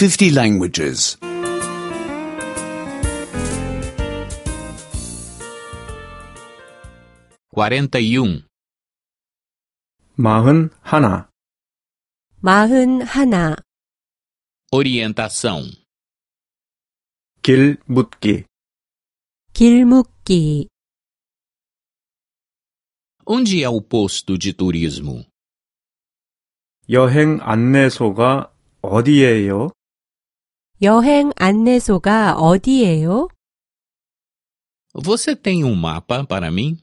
50 languages. 41. 41. 41. Orientação. 길 묻기. 길 묻기. Onde é o posto de turismo? 여행 안내소가 어디예요? 여행 안내소가 어디예요? Você tem um mapa para mim?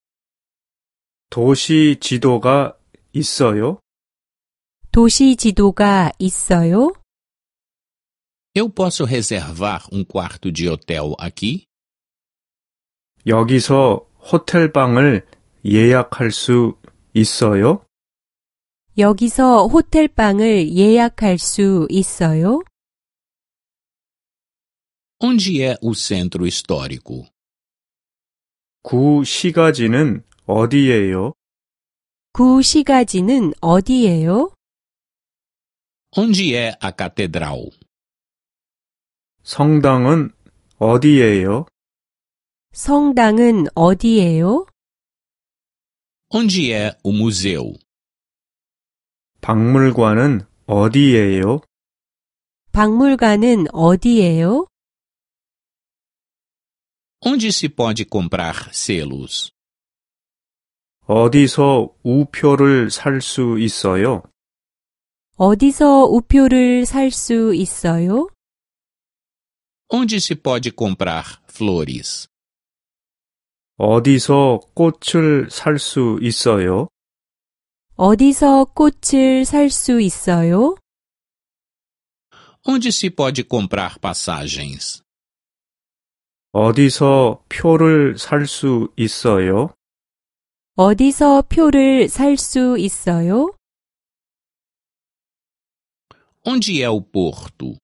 도시 지도가 있어요? 도시 지도가 있어요? Eu posso reservar um quarto de hotel aqui? 여기서 호텔방을 예약할 수 있어요? 여기서 호텔방을 예약할 수 있어요? Onde é o centro histórico? 구시가지는 어디예요? 구시가지는 어디예요? Onde é a catedral? 성당은 어디예요? 성당은 어디예요? Onde é o museu? 박물관은 어디예요? 박물관은 어디예요? Onde se pode comprar selos? 어디서 우표를 살 수 있어요? 어디서 우표를 살 수 있어요? Onde se pode comprar flores? 어디서 꽃을 살 수 있어요? 어디서 꽃을 살 수 있어요? Onde se pode comprar passagens? 어디서 표를 살 수 있어요? 어디서 표를 살 수 있어요? Onde é o porto?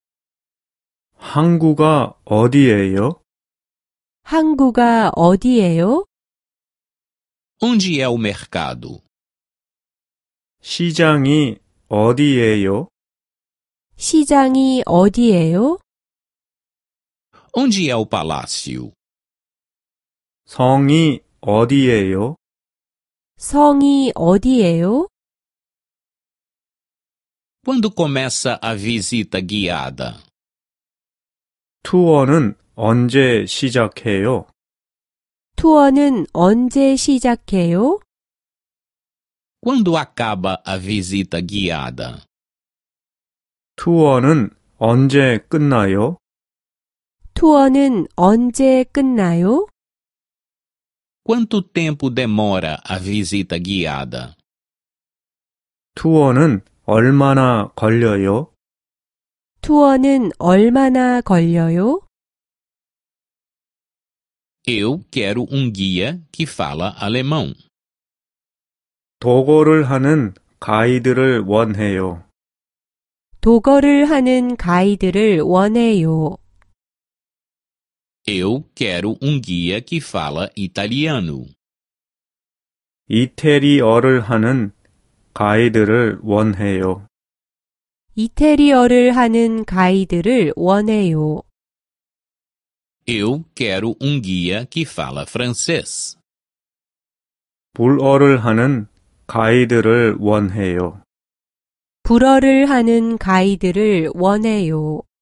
항구가 어디예요? 항구가 어디예요? Onde é o mercado? 시장이 어디예요? 시장이 어디예요? Onde é o palácio? 성이 어디예요? 성이 어디예요? Quando começa a visita guiada? 투어는 언제 시작해요? 투어는 언제 시작해요? Quando acaba a visita guiada? 투어는 언제 끝나요? 투어는 언제 끝나요? Quanto tempo demora a visita guiada? 투어는 얼마나 걸려요? 투어는 얼마나 걸려요? Eu quero um guia que fala alemão. 도거를 하는 가이드를 원해요. 도거를 하는 가이드를 원해요. Eu quero um guia que fala italiano. 이태리어를 하는 가이드를 원해요. 이태리어를 하는 가이드를 원해요. Eu quero um guia que fala francês. 불어를 하는 가이드를 원해요. 불어를 하는 가이드를 원해요.